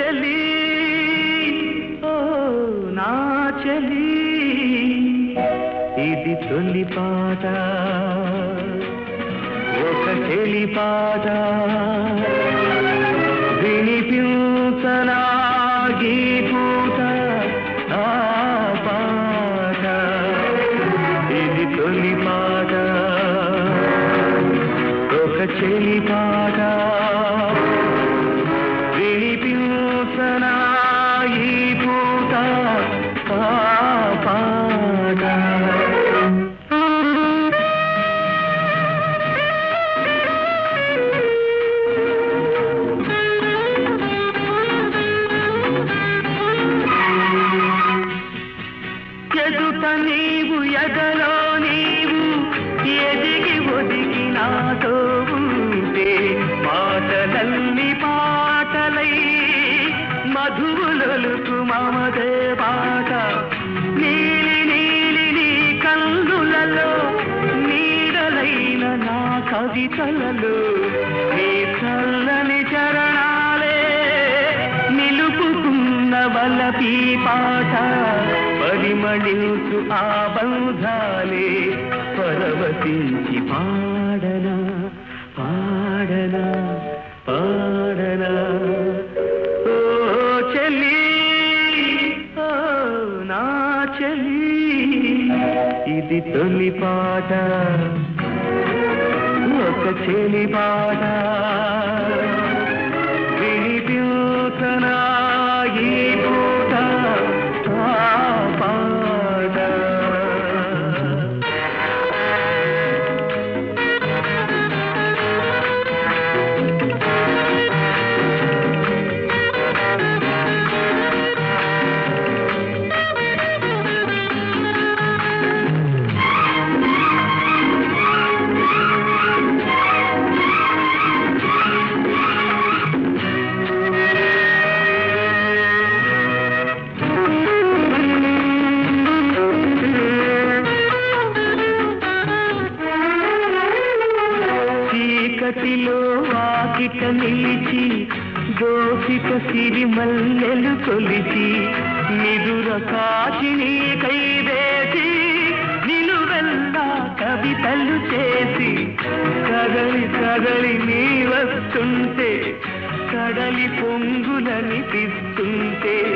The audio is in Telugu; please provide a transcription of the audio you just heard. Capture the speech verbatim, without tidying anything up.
చెలి ఓ నా చెలి ఇది తొలి పాట ఒక చెలి పాట వినిపించనా ఈ పూట ఆ పాట ఇది తొలి పాట ఒక చెలి పాట వినిపించనా ఈ పూట ఆ పాట ఎదుట నీవు ఎదలో నీవు ఎదిగి ఒదిగి నాతో ఉంటే మాటలన్నీ పాటలై మధువులొలుకు మమదే పాట నీలి నీలి నీ కన్నులలో నీడలైన నా కవితలలో నీ చల్లని చరణాలే నిలుపుకున్న వలపీ పాట పరిమళించు ఆ బంధాలే పరవశించి పాడనా పాడనా పాడనా ఓ చెలి ఓ నా చెలి ఇది తొలి పాట ఒక చెలి పాట వినిపించనా ఈ పూట చీకటిలో వాకిట నిలిచి దోసిక సిరిమల్లెలు కొలిచి నిదుర కాచిని కైవేసి నిలువెల్లా కవితలు చేసి కదలి కదలి నీ వస్తుంటే కడలి పొంగులనిపిస్తుంటే